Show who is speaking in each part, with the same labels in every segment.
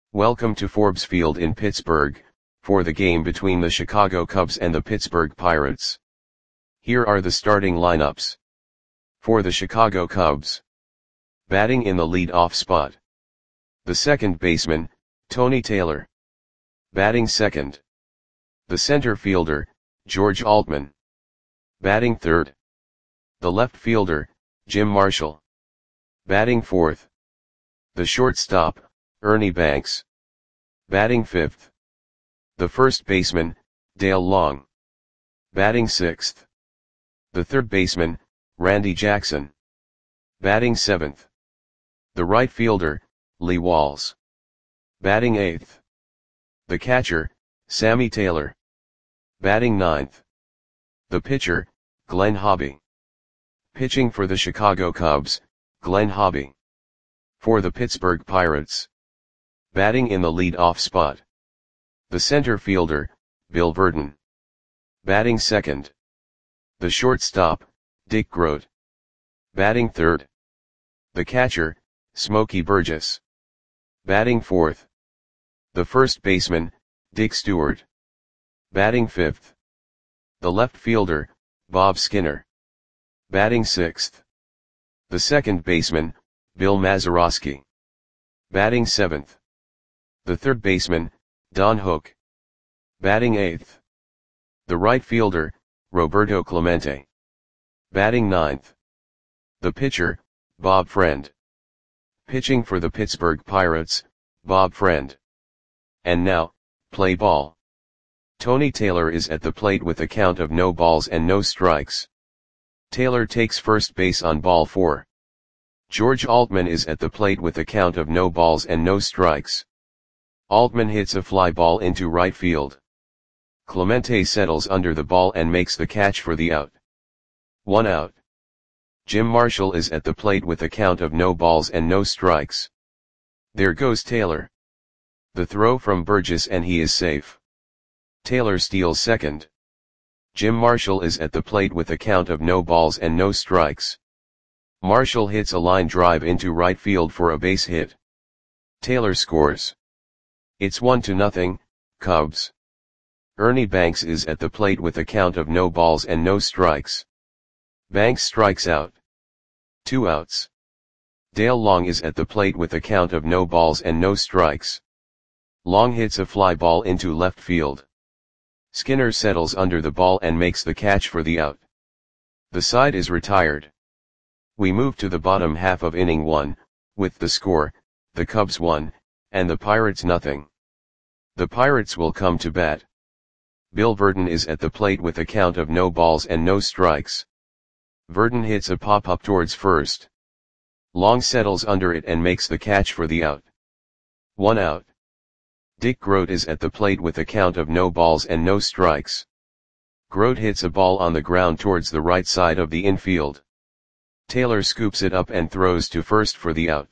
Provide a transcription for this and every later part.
Speaker 1: Welcome to Forbes Field in Pittsburgh, for the game between the Chicago Cubs and the Pittsburgh Pirates. Here are the starting lineups. For the Chicago Cubs. Batting in the lead-off spot. The second baseman, Tony Taylor. Batting second. The center fielder, George Altman. Batting third. The left fielder, Jim Marshall. Batting fourth. The shortstop, Ernie Banks. Batting fifth. The first baseman, Dale Long. Batting sixth. The third baseman, Randy Jackson. Batting seventh. The right fielder, Lee Walls. Batting eighth. The catcher, Sammy Taylor. Batting ninth. The pitcher, Glenn Hobby. Pitching for the Chicago Cubs, Glenn Hobby. For the Pittsburgh Pirates. Batting in the lead-off spot. The center fielder, Bill Virdon. Batting second. The shortstop, Dick Groat. Batting third. The catcher, Smokey Burgess. Batting fourth. The first baseman, Dick Stewart. Batting fifth. The left fielder, Bob Skinner. Batting sixth. The second baseman, Bill Mazeroski. Batting seventh. The third baseman, Don Hook. Batting eighth. The right fielder, Roberto Clemente. Batting ninth. The pitcher, Bob Friend. Pitching for the Pittsburgh Pirates, Bob Friend. And now, play ball. Tony Taylor is at the plate with a count of no balls and no strikes. Taylor takes first base on ball 4. George Altman is at the plate with a count of no balls and no strikes. Altman hits a fly ball into right field. Clemente settles under the ball and makes the catch for the out. 1 out. Jim Marshall is at the plate with a count of no balls and no strikes. There goes Taylor. The throw from Burgess and he is safe. Taylor steals second. Jim Marshall is at the plate with a count of no balls and no strikes. Marshall hits a line drive into right field for a base hit. Taylor scores. It's 1-0, Cubs. Ernie Banks is at the plate with a count of no balls and no strikes. Banks strikes out. 2 outs. Dale Long is at the plate with a count of no balls and no strikes. Long hits a fly ball into left field. Skinner settles under the ball and makes the catch for the out. The side is retired. We move to the bottom half of inning 1, with the score, the Cubs 1, and the Pirates 0. The Pirates will come to bat. Bill Virdon is at the plate with a count of no balls and no strikes. Virdon hits a pop-up towards first. Long settles under it and makes the catch for the out. 1 out. Dick Groat is at the plate with a count of no balls and no strikes. Groat hits a ball on the ground towards the right side of the infield. Taylor scoops it up and throws to first for the out.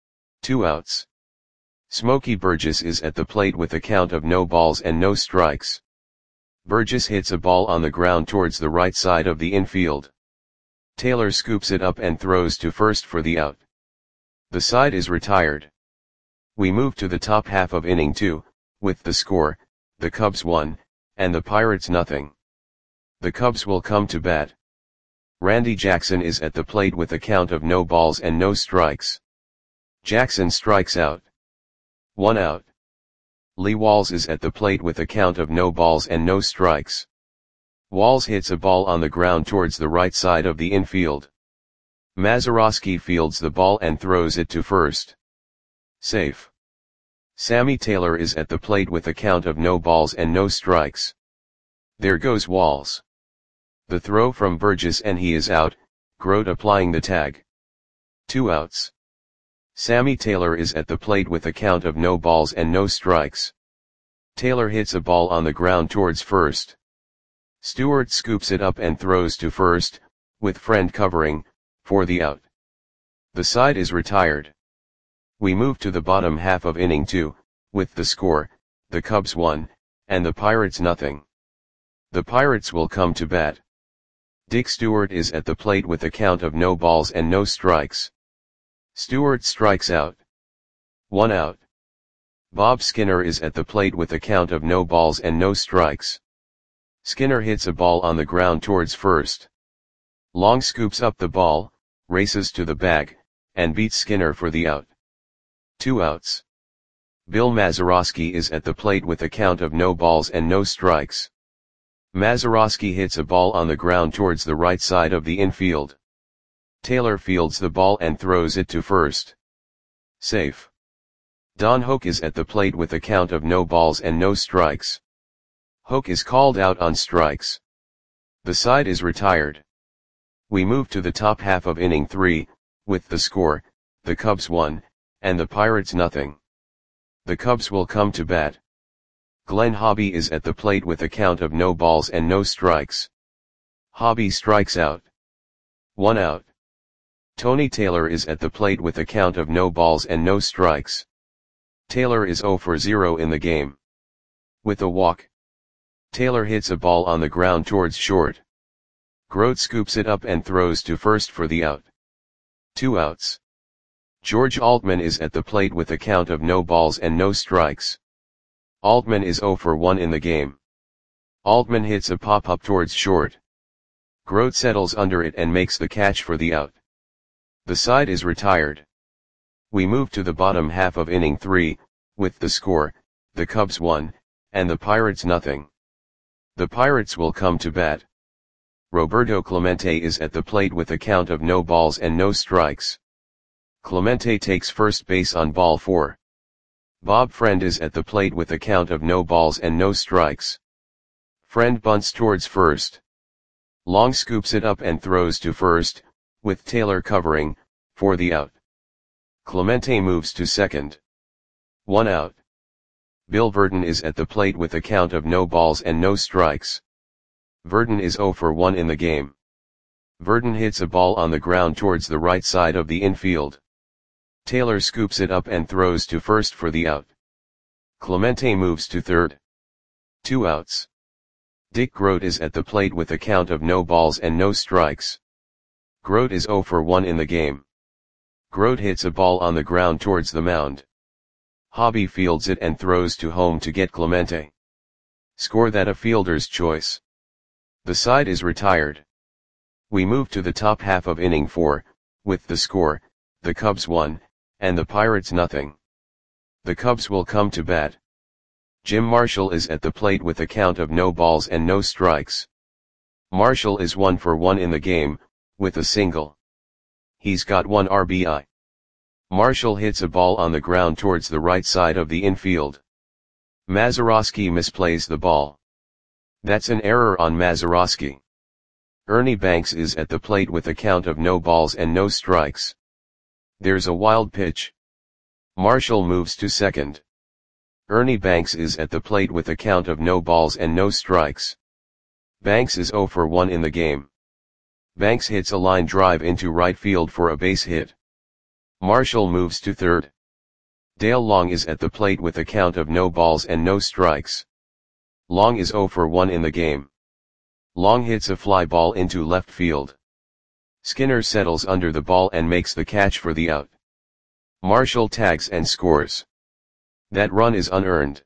Speaker 1: 2 outs. Smokey Burgess is at the plate with a count of no balls and no strikes. Burgess hits a ball on the ground towards the right side of the infield. Taylor scoops it up and throws to first for the out. The side is retired. We move to the top half of inning 2, with the score, the Cubs 1, and the Pirates 0. The Cubs will come to bat. Randy Jackson is at the plate with a count of no balls and no strikes. Jackson strikes out. 1 out. Lee Walls is at the plate with a count of no balls and no strikes. Walls hits a ball on the ground towards the right side of the infield. Mazeroski fields the ball and throws it to first. Safe. Sammy Taylor is at the plate with a count of no balls and no strikes. There goes Walls. The throw from Burgess and he is out, Groat applying the tag. 2 outs. Sammy Taylor is at the plate with a count of no balls and no strikes. Taylor hits a ball on the ground towards first. Stewart scoops it up and throws to first, with Friend covering, for the out. The side is retired. We move to the bottom half of inning 2, with the score, the Cubs 1, and the Pirates 0. The Pirates will come to bat. Dick Stewart is at the plate with a count of no balls and no strikes. Stewart strikes out. 1 out. Bob Skinner is at the plate with a count of no balls and no strikes. Skinner hits a ball on the ground towards first. Long scoops up the ball, races to the bag, and beats Skinner for the out. 2 outs. Bill Mazeroski is at the plate with a count of no balls and no strikes. Mazeroski hits a ball on the ground towards the right side of the infield. Taylor fields the ball and throws it to first. Safe. Don Hoak is at the plate with a count of no balls and no strikes. Hoak is called out on strikes. The side is retired. We move to the top half of inning 3, with the score, the Cubs 1, and the Pirates nothing. The Cubs will come to bat. Glenn Hobby is at the plate with a count of no balls and no strikes. Hobby strikes out. 1 out. Tony Taylor is at the plate with a count of no balls and no strikes. Taylor is 0 for 0 in the game. With a walk, Taylor hits a ball on the ground towards short. Grote scoops it up and throws to first for the out. 2 outs. George Altman is at the plate with a count of no balls and no strikes. Altman is 0 for 1 in the game. Altman hits a pop-up towards short. Grote settles under it and makes the catch for the out. The side is retired. We move to the bottom half of inning 3, with the score, the Cubs 1, and the Pirates nothing. The Pirates will come to bat. Roberto Clemente is at the plate with a count of no balls and no strikes. Clemente takes first base on ball 4. Bob Friend is at the plate with a count of no balls and no strikes. Friend bunts towards first. Long scoops it up and throws to first, with Taylor covering, for the out. Clemente moves to second. 1 out. Bill Verdon is at the plate with a count of no balls and no strikes. Verdon is 0 for 1 in the game. Verdon hits a ball on the ground towards the right side of the infield. Taylor scoops it up and throws to first for the out. Clemente moves to third. 2 outs. Dick Grote is at the plate with a count of no balls and no strikes. Grote is 0 for 1 in the game. Grote hits a ball on the ground towards the mound. Hobby fields it and throws to home to get Clemente. Score that a fielder's choice. The side is retired. We move to the top half of inning 4, with the score, the Cubs 1, and the Pirates nothing. The Cubs will come to bat. Jim Marshall is at the plate with a count of no balls and no strikes. Marshall is 1 for 1 in the game, with a single. He's got 1 RBI. Marshall hits a ball on the ground towards the right side of the infield. Mazeroski misplays the ball. That's an error on Mazeroski. Ernie Banks is at the plate with a count of no balls and no strikes. There's a wild pitch. Marshall moves to second. Ernie Banks is at the plate with a count of no balls and no strikes. Banks is 0 for 1 in the game. Banks hits a line drive into right field for a base hit. Marshall moves to third. Dale Long is at the plate with a count of no balls and no strikes. Long is 0 for 1 in the game. Long hits a fly ball into left field. Skinner settles under the ball and makes the catch for the out. Marshall tags and scores. That run is unearned.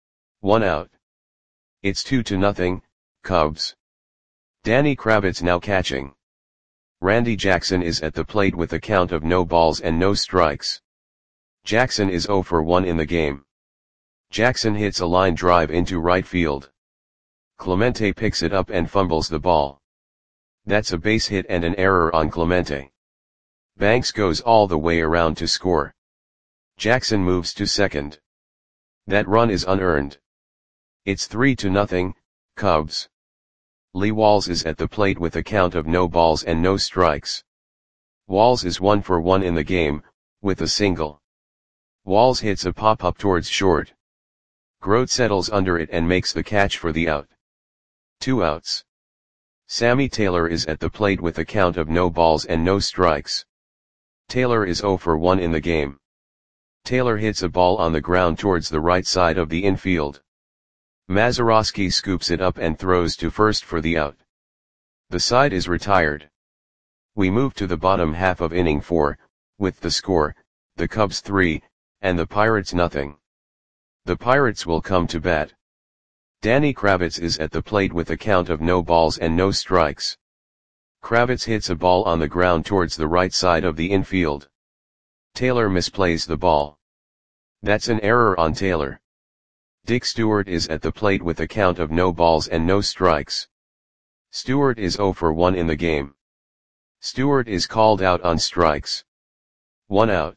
Speaker 1: 1 out. It's 2-0, Cubs. Danny Kravitz now catching. Randy Jackson is at the plate with a count of no balls and no strikes. Jackson is 0 for 1 in the game. Jackson hits a line drive into right field. Clemente picks it up and fumbles the ball. That's a base hit and an error on Clemente. Banks goes all the way around to score. Jackson moves to second. That run is unearned. It's 3-0, Cubs. Lee Walls is at the plate with a count of no balls and no strikes. Walls is 1 for 1 in the game, with a single. Walls hits a pop-up towards short. Grote settles under it and makes the catch for the out. 2 outs. Sammy Taylor is at the plate with a count of no balls and no strikes. Taylor is 0 for 1 in the game. Taylor hits a ball on the ground towards the right side of the infield. Mazeroski scoops it up and throws to first for the out. The side is retired. We move to the bottom half of inning 4, with the score, the Cubs 3, and the Pirates nothing. The Pirates will come to bat. Danny Kravitz is at the plate with a count of no balls and no strikes. Kravitz hits a ball on the ground towards the right side of the infield. Taylor misplays the ball. That's an error on Taylor. Dick Stewart is at the plate with a count of no balls and no strikes. Stewart is 0 for 1 in the game. Stewart is called out on strikes. 1 out.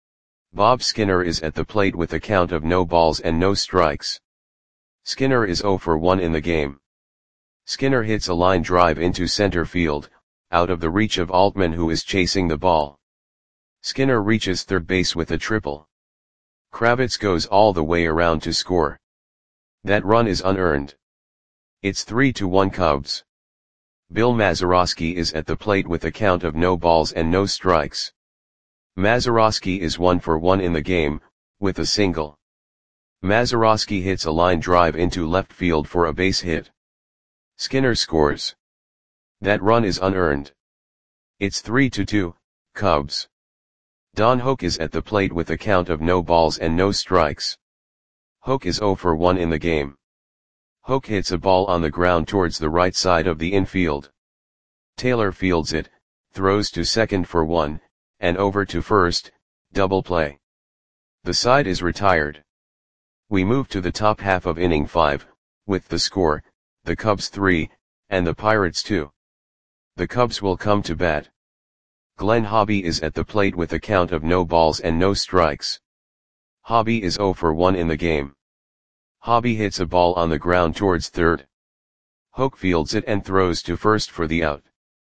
Speaker 1: Bob Skinner is at the plate with a count of no balls and no strikes. Skinner is 0 for 1 in the game. Skinner hits a line drive into center field, out of the reach of Altman, who is chasing the ball. Skinner reaches third base with a triple. Kravitz goes all the way around to score. That run is unearned. It's 3-1 Cubs. Bill Mazeroski is at the plate with a count of no balls and no strikes. Mazeroski is 1 for 1 in the game, with a single. Mazeroski hits a line drive into left field for a base hit. Skinner scores. That run is unearned. It's 3-2, Cubs. Don Hoak is at the plate with a count of no balls and no strikes. Hoak is 0 for 1 in the game. Hoak hits a ball on the ground towards the right side of the infield. Taylor fields it, throws to second for 1, and over to first, double play. The side is retired. We move to the top half of inning 5, with the score, the Cubs 3, and the Pirates 2. The Cubs will come to bat. Glenn Hobby is at the plate with a count of no balls and no strikes. Hobby is 0 for 1 in the game. Hobby hits a ball on the ground towards third. Hoak fields it and throws to first for the out.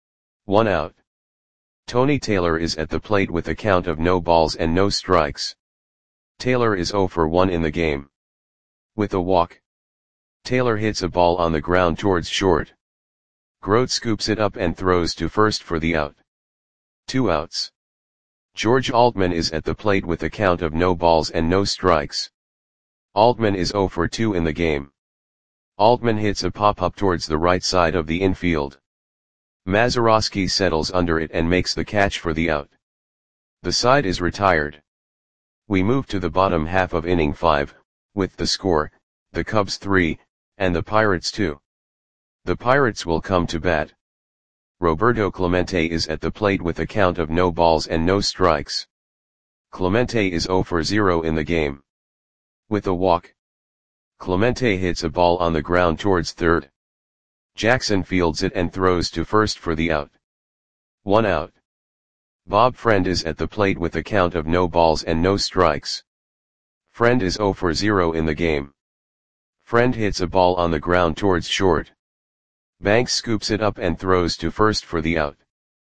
Speaker 1: 1 out. Tony Taylor is at the plate with a count of no balls and no strikes. Taylor is 0 for 1 in the game. With a walk. Taylor hits a ball on the ground towards short. Grote scoops it up and throws to first for the out. 2 outs. George Altman is at the plate with a count of no balls and no strikes. Altman is 0 for 2 in the game. Altman hits a pop-up towards the right side of the infield. Mazeroski settles under it and makes the catch for the out. The side is retired. We move to the bottom half of inning 5, with the score, the Cubs 3, and the Pirates 2. The Pirates will come to bat. Roberto Clemente is at the plate with a count of no balls and no strikes. Clemente is 0 for 0 in the game. With a walk. Clemente hits a ball on the ground towards third. Jackson fields it and throws to first for the out. 1 out. Bob Friend is at the plate with a count of no balls and no strikes. Friend is 0 for 0 in the game. Friend hits a ball on the ground towards short. Banks scoops it up and throws to first for the out.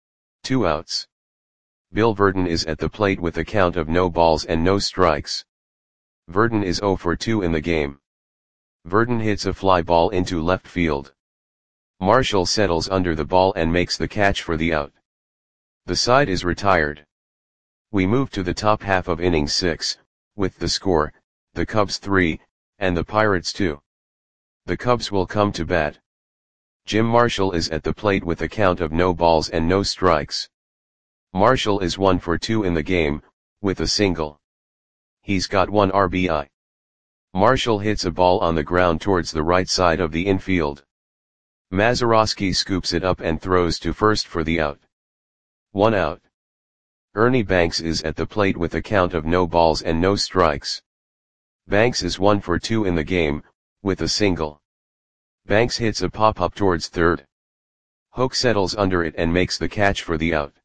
Speaker 1: 2 outs. Bill Verdon is at the plate with a count of no balls and no strikes. Verdon is 0 for 2 in the game. Verdon hits a fly ball into left field. Marshall settles under the ball and makes the catch for the out. The side is retired. We move to the top half of inning 6, with the score, the Cubs 3, and the Pirates 2. The Cubs will come to bat. Jim Marshall is at the plate with a count of no balls and no strikes. Marshall is 1 for 2 in the game, with a single. He's got 1 RBI. Marshall hits a ball on the ground towards the right side of the infield. Mazeroski scoops it up and throws to first for the out. 1 out. Ernie Banks is at the plate with a count of no balls and no strikes. Banks is 1 for 2 in the game, with a single. Banks hits a pop-up towards third. Hoak settles under it and makes the catch for the out.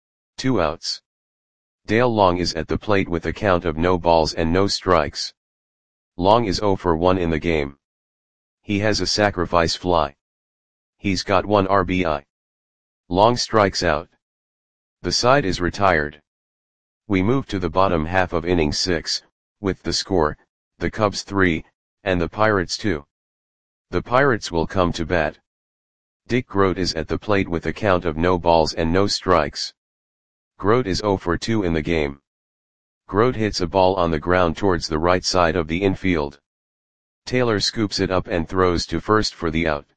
Speaker 1: 2 outs. Dale Long is at the plate with a count of no balls and no strikes. Long is 0 for 1 in the game. He has a sacrifice fly. He's got 1 RBI. Long strikes out. The side is retired. We move to the bottom half of inning 6, with the score, the Cubs 3, and the Pirates 2. The Pirates will come to bat. Dick Grote is at the plate with a count of no balls and no strikes. Grote is 0 for 2 in the game. Grote hits a ball on the ground towards the right side of the infield. Taylor scoops it up and throws to first for the out.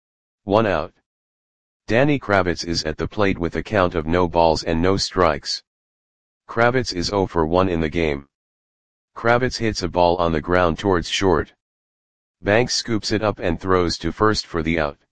Speaker 1: 1 out. Danny Kravitz is at the plate with a count of no balls and no strikes. Kravitz is 0 for 1 in the game. Kravitz hits a ball on the ground towards short. Banks scoops it up and throws to first for the out.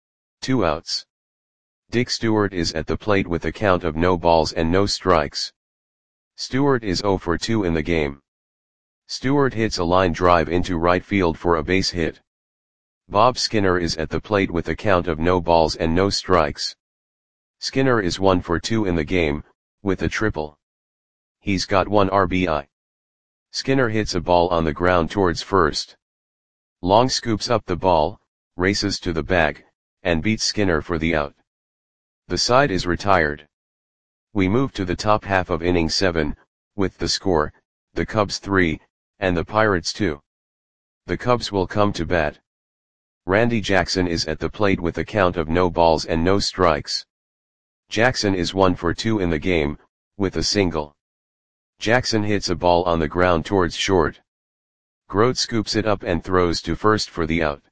Speaker 1: 2 outs. Dick Stewart is at the plate with a count of no balls and no strikes. Stewart is 0 for 2 in the game. Stewart hits a line drive into right field for a base hit. Bob Skinner is at the plate with a count of no balls and no strikes. Skinner is 1 for 2 in the game, with a triple. He's got 1 RBI. Skinner hits a ball on the ground towards first. Long scoops up the ball, races to the bag, and beats Skinner for the out. The side is retired. We move to the top half of inning 7, with the score, the Cubs 3, and the Pirates 2. The Cubs will come to bat. Randy Jackson is at the plate with a count of no balls and no strikes. Jackson is 1 for 2 in the game, with a single. Jackson hits a ball on the ground towards short. Grote scoops it up and throws to first for the out.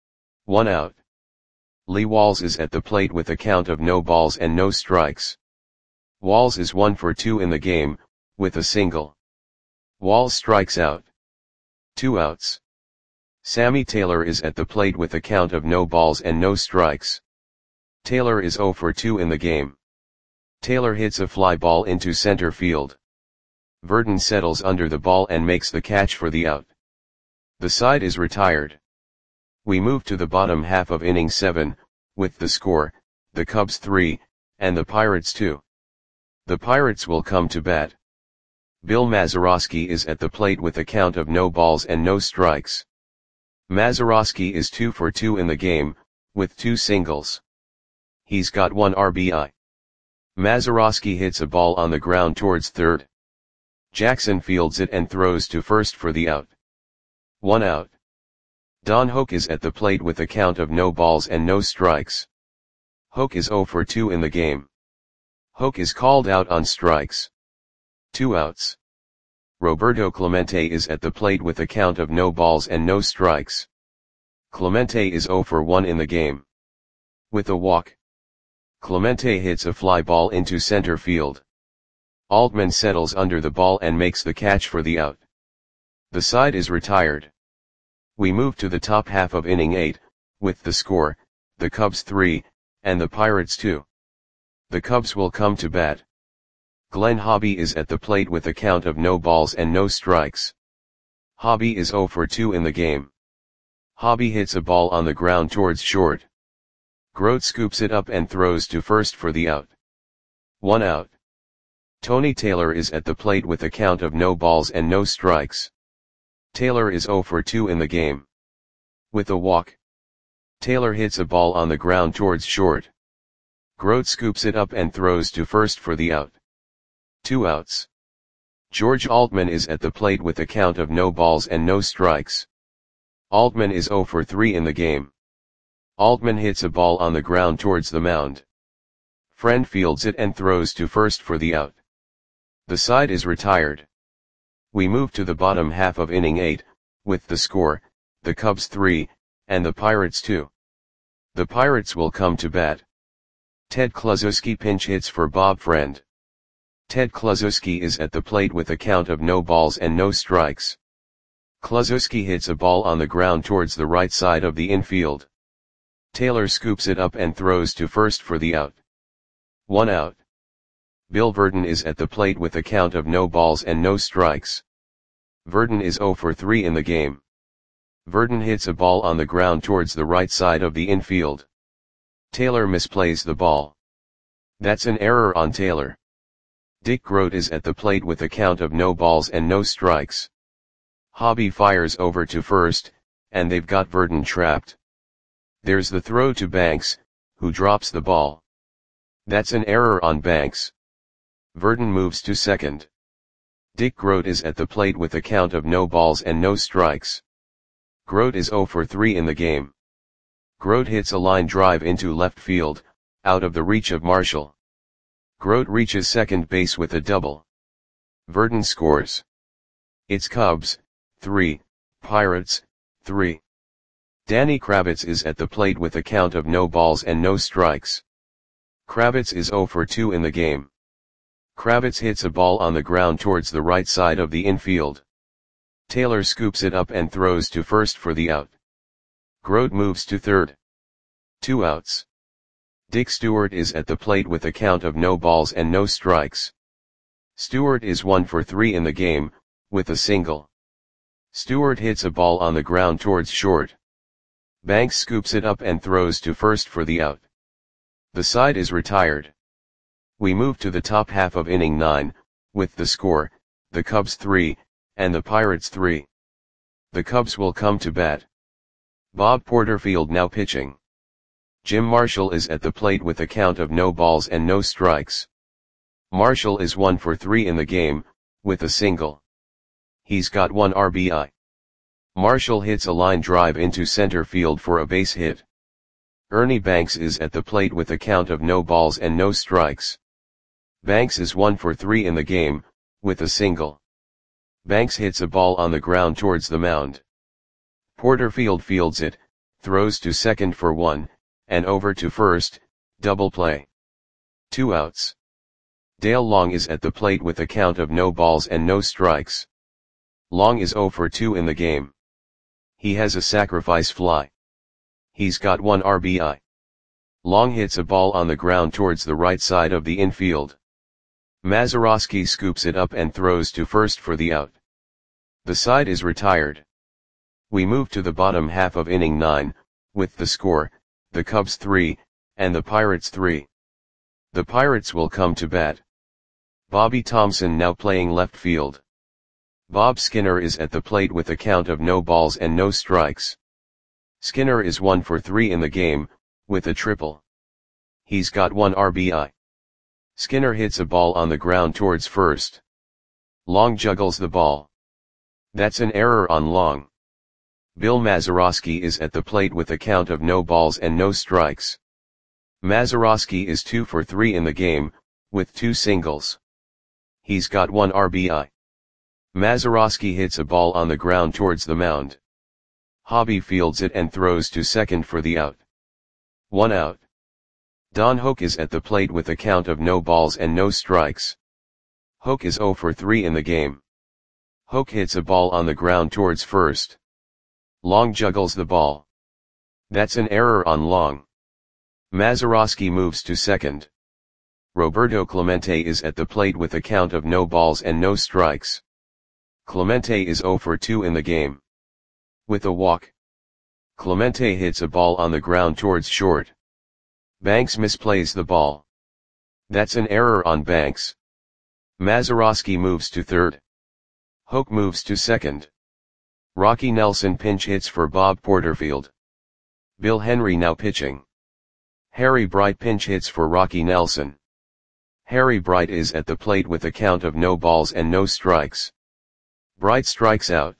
Speaker 1: 1 out. Lee Walls is at the plate with a count of no balls and no strikes. Walls is 1 for 2 in the game, with a single. Walls strikes out. 2 outs. Sammy Taylor is at the plate with a count of no balls and no strikes. Taylor is 0 for 2 in the game. Taylor hits a fly ball into center field. Verdon settles under the ball and makes the catch for the out. The side is retired. We move to the bottom half of inning 7, with the score, the Cubs 3, and the Pirates 2. The Pirates will come to bat. Bill Mazeroski is at the plate with a count of no balls and no strikes. Mazeroski is 2 for 2 in the game, with 2 singles. He's got 1 RBI. Mazeroski hits a ball on the ground towards third. Jackson fields it and throws to first for the out. 1 out. Don Hoak is at the plate with a count of no balls and no strikes. Hoak is 0 for 2 in the game. Hoak is called out on strikes. 2 outs. Roberto Clemente is at the plate with a count of no balls and no strikes. Clemente is 0 for 1 in the game. With a walk. Clemente hits a fly ball into center field. Altman settles under the ball and makes the catch for the out. The side is retired. We move to the top half of inning 8, with the score, the Cubs 3, and the Pirates 2. The Cubs will come to bat. Glenn Hobby is at the plate with a count of no balls and no strikes. Hobby is 0 for 2 in the game. Hobby hits a ball on the ground towards short. Grote scoops it up and throws to first for the out. 1 out. Tony Taylor is at the plate with a count of no balls and no strikes. Taylor is 0 for 2 in the game. With a walk. Taylor hits a ball on the ground towards short. Grote scoops it up and throws to first for the out. 2 outs. George Altman is at the plate with a count of no balls and no strikes. Altman is 0 for 3 in the game. Altman hits a ball on the ground towards the mound. Friend fields it and throws to first for the out. The side is retired. We move to the bottom half of inning 8, with the score, the Cubs 3, and the Pirates 2. The Pirates will come to bat. Ted Kluszewski pinch hits for Bob Friend. Ted Kluszewski is at the plate with a count of no balls and no strikes. Kluszewski hits a ball on the ground towards the right side of the infield. Taylor scoops it up and throws to first for the out. 1 out. Bill Verdon is at the plate with a count of no balls and no strikes. Verdon is 0 for 3 in the game. Verdon hits a ball on the ground towards the right side of the infield. Taylor misplays the ball. That's an error on Taylor. Dick Grote is at the plate with a count of no balls and no strikes. Hobby fires over to first, and they've got Verdon trapped. There's the throw to Banks, who drops the ball. That's an error on Banks. Verdon moves to second. Dick Grote is at the plate with a count of no balls and no strikes. Grote is 0 for 3 in the game. Grote hits a line drive into left field, out of the reach of Marshall. Grote reaches second base with a double. Verdon scores. It's Cubs 3, Pirates 3. Danny Kravitz is at the plate with a count of no balls and no strikes. Kravitz is 0 for 2 in the game. Kravitz hits a ball on the ground towards the right side of the infield. Taylor scoops it up and throws to first for the out. Grote moves to third. 2 outs. Dick Stewart is at the plate with a count of no balls and no strikes. Stewart is 1 for 3 in the game, with a single. Stewart hits a ball on the ground towards short. Banks scoops it up and throws to first for the out. The side is retired. We move to the top half of inning 9, with the score, the Cubs 3, and the Pirates 3. The Cubs will come to bat. Bob Porterfield now pitching. Jim Marshall is at the plate with a count of no balls and no strikes. Marshall is 1 for 3 in the game, with a single. He's got 1 RBI. Marshall hits a line drive into center field for a base hit. Ernie Banks is at the plate with a count of no balls and no strikes. Banks is 1 for 3 in the game, with a single. Banks hits a ball on the ground towards the mound. Porterfield fields it, throws to second for 1, and over to first, double play. 2 outs. Dale Long is at the plate with a count of no balls and no strikes. Long is 0 for 2 in the game. He has a sacrifice fly. He's got 1 RBI. Long hits a ball on the ground towards the right side of the infield. Mazeroski scoops it up and throws to first for the out. The side is retired. We move to the bottom half of inning 9, with the score, the Cubs 3, and the Pirates 3. The Pirates will come to bat. Bobby Thompson now playing left field. Bob Skinner is at the plate with a count of no balls and no strikes. Skinner is 1 for 3 in the game, with a triple. He's got 1 RBI. Skinner hits a ball on the ground towards first. Long juggles the ball. That's an error on Long. Bill Mazeroski is at the plate with a count of no balls and no strikes. Mazeroski is 2 for 3 in the game, with 2 singles. He's got 1 RBI. Mazeroski hits a ball on the ground towards the mound. Hobby fields it and throws to second for the out. 1 out. Don Hoak is at the plate with a count of no balls and no strikes. Hoak is 0 for 3 in the game. Hoak hits a ball on the ground towards first. Long juggles the ball. That's an error on Long. Mazeroski moves to second. Roberto Clemente is at the plate with a count of no balls and no strikes. Clemente is 0 for 2 in the game. With a walk. Clemente hits a ball on the ground towards short. Banks misplays the ball. That's an error on Banks. Mazeroski moves to third. Hoak moves to second. Rocky Nelson pinch hits for Bob Porterfield. Bill Henry now pitching. Harry Bright pinch hits for Rocky Nelson. Harry Bright is at the plate with a count of no balls and no strikes. Bright strikes out.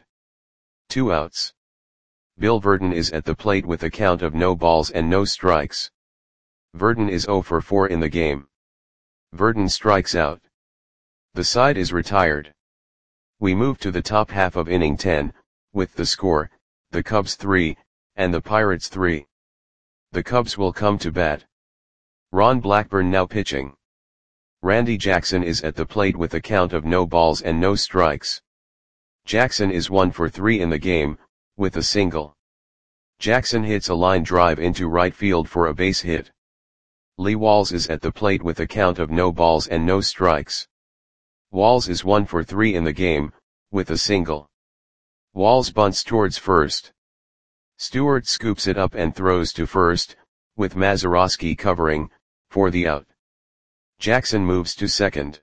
Speaker 1: 2 outs. Bill Verdon is at the plate with a count of no balls and no strikes. Verdon is 0 for 4 in the game. Verdon strikes out. The side is retired. We move to the top half of inning 10, with the score, the Cubs 3, and the Pirates 3. The Cubs will come to bat. Ron Blackburn now pitching. Randy Jackson is at the plate with a count of no balls and no strikes. Jackson is 1 for 3 in the game, with a single. Jackson hits a line drive into right field for a base hit. Lee Walls is at the plate with a count of no balls and no strikes. Walls is 1 for 3 in the game, with a single. Walls bunts towards first. Stewart scoops it up and throws to first, with Mazeroski covering, for the out. Jackson moves to second.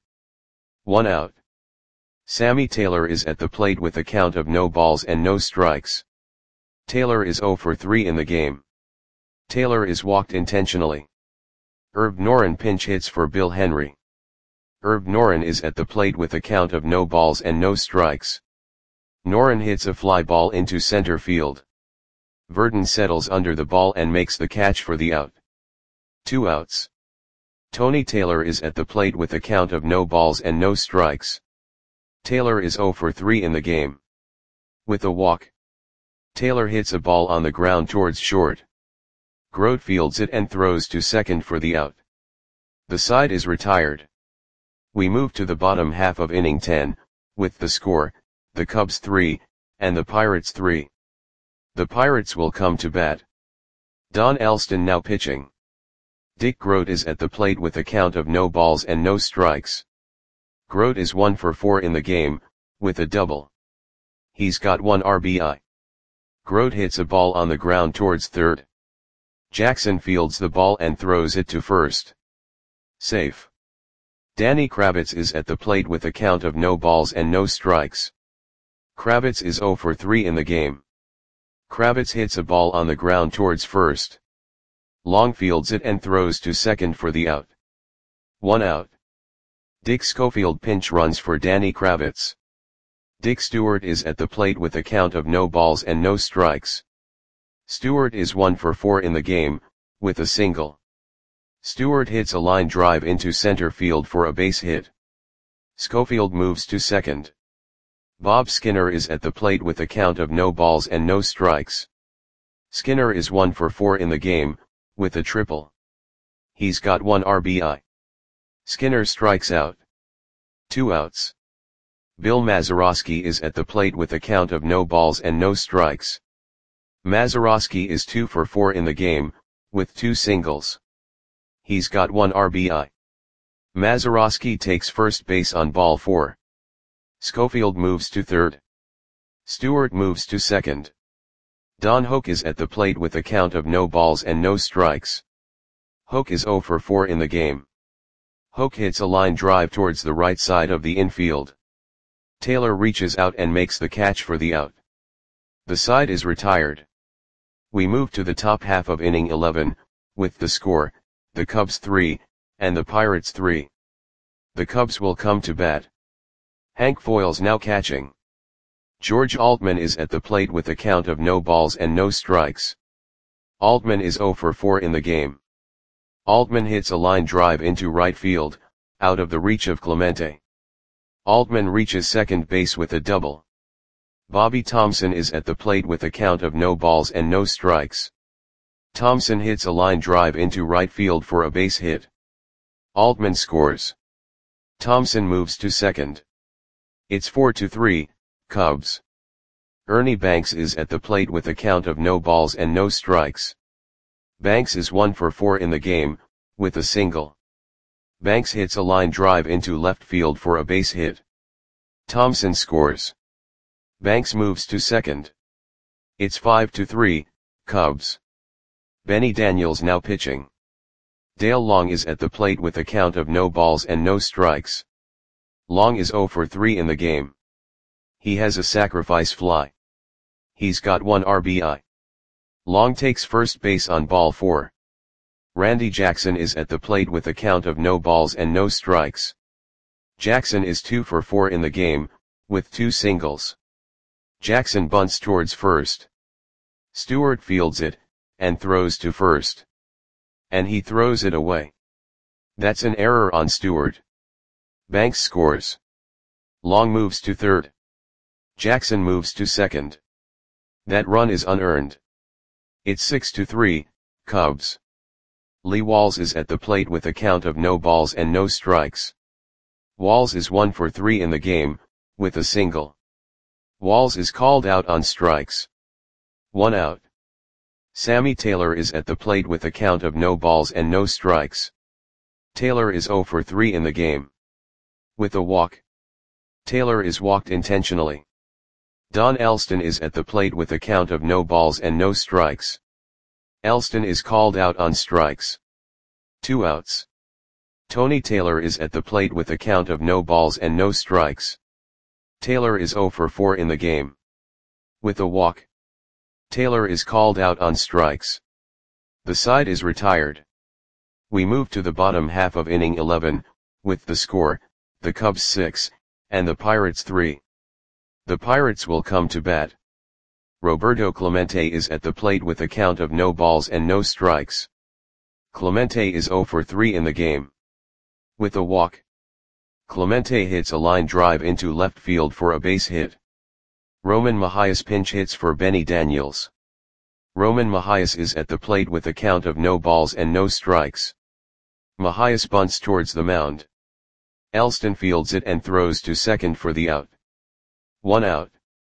Speaker 1: 1 out. Sammy Taylor is at the plate with a count of no balls and no strikes. Taylor is 0 for 3 in the game. Taylor is walked intentionally. Herb Noren pinch hits for Bill Henry. Herb Noren is at the plate with a count of no balls and no strikes. Noren hits a fly ball into center field. Verdon settles under the ball and makes the catch for the out. 2 outs. Tony Taylor is at the plate with a count of no balls and no strikes. Taylor is 0 for 3 in the game. With a walk. Taylor hits a ball on the ground towards short. Grote fields it and throws to second for the out. The side is retired. We move to the bottom half of inning 10, with the score, the Cubs 3, and the Pirates 3. The Pirates will come to bat. Don Elston now pitching. Dick Groat is at the plate with a count of no balls and no strikes. Groat is 1 for 4 in the game, with a double. He's got 1 RBI. Groat hits a ball on the ground towards third. Jackson fields the ball and throws it to first. Safe. Danny Kravitz is at the plate with a count of no balls and no strikes. Kravitz is 0 for 3 in the game. Kravitz hits a ball on the ground towards first. Long fields it and throws to second for the out. 1 out. Dick Schofield pinch runs for Danny Kravitz. Dick Stewart is at the plate with a count of no balls and no strikes. Stewart is 1 for 4 in the game, with a single. Stewart hits a line drive into center field for a base hit. Schofield moves to second. Bob Skinner is at the plate with a count of no balls and no strikes. Skinner is 1 for 4 in the game, with a triple. He's got 1 RBI. Skinner strikes out. 2 outs. Bill Mazeroski is at the plate with a count of no balls and no strikes. Mazeroski is 2 for 4 in the game, with 2 singles. He's got 1 RBI. Mazeroski takes first base on ball 4. Schofield moves to third. Stewart moves to second. Don Hoak is at the plate with a count of no balls and no strikes. Hoak is 0 for 4 in the game. Hoak hits a line drive towards the right side of the infield. Taylor reaches out and makes the catch for the out. The side is retired. We move to the top half of inning 11, with the score, the Cubs 3, and the Pirates 3. The Cubs will come to bat. Hank Foyles now catching. George Altman is at the plate with a count of no balls and no strikes. Altman is 0 for 4 in the game. Altman hits a line drive into right field, out of the reach of Clemente. Altman reaches second base with a double. Bobby Thomson is at the plate with a count of no balls and no strikes. Thomson hits a line drive into right field for a base hit. Altman scores. Thomson moves to second. It's 4-3, Cubs. Ernie Banks is at the plate with a count of no balls and no strikes. Banks is 1 for 4 in the game, with a single. Banks hits a line drive into left field for a base hit. Thomson scores. Banks moves to second. It's 5-3, Cubs. Benny Daniels now pitching. Dale Long is at the plate with a count of no balls and no strikes. Long is 0 for 3 in the game. He has a sacrifice fly. He's got 1 RBI. Long takes first base on ball 4. Randy Jackson is at the plate with a count of no balls and no strikes. Jackson is 2 for 4 in the game, with 2 singles. Jackson bunts towards first. Stewart fields it, and throws to first. And he throws it away. That's an error on Stewart. Banks scores. Long moves to third. Jackson moves to second. That run is unearned. It's 6-3, Cubs. Lee Walls is at the plate with a count of no balls and no strikes. Walls is 1 for 3 in the game, with a single. Walls is called out on strikes. 1 out. Sammy Taylor is at the plate with a count of no balls and no strikes. Taylor is 0 for 3 in the game. With a walk. Taylor is walked intentionally. Don Elston is at the plate with a count of no balls and no strikes. Elston is called out on strikes. 2 outs. Tony Taylor is at the plate with a count of no balls and no strikes. Taylor is 0 for 4 in the game. With a walk. Taylor is called out on strikes. The side is retired. We move to the bottom half of inning 11, with the score, the Cubs 6, and the Pirates 3. The Pirates will come to bat. Roberto Clemente is at the plate with a count of no balls and no strikes. Clemente is 0 for 3 in the game. With a walk. Clemente hits a line drive into left field for a base hit. Roman Mahias pinch hits for Benny Daniels. Roman Mahias is at the plate with a count of no balls and no strikes. Mahias bunts towards the mound. Elston fields it and throws to second for the out. 1 out.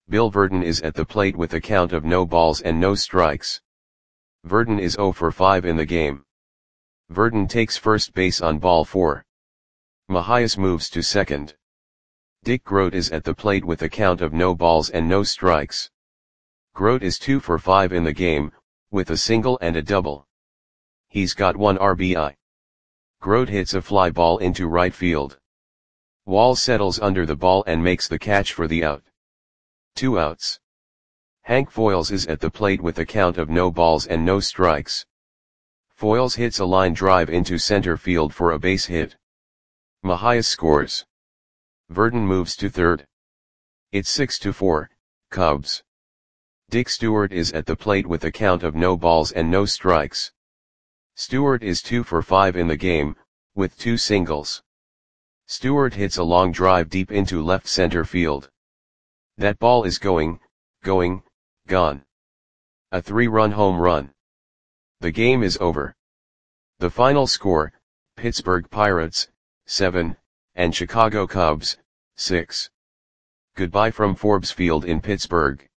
Speaker 1: Bill Virdon is at the plate with a count of no balls and no strikes. Virdon is 0 for 5 in the game. Virdon takes first base on ball 4. Mahias moves to second. Dick Groat is at the plate with a count of no balls and no strikes. Groat is 2 for 5 in the game, with a single and a double. He's got 1 RBI. Groat hits a fly ball into right field. Wall settles under the ball and makes the catch for the out. 2 outs. Hank Foyles is at the plate with a count of no balls and no strikes. Foyles hits a line drive into center field for a base hit. Mahias scores. Virdon moves to third. It's 6-4, Cubs. Dick Stewart is at the plate with a count of no balls and no strikes. Stewart is 2 for 5 in the game, with 2 singles. Stewart hits a long drive deep into left center field. That ball is going, gone. A 3-run home run. The game is over. The final score, Pittsburgh Pirates, 7, and Chicago Cubs, 6. Goodbye from Forbes Field in Pittsburgh.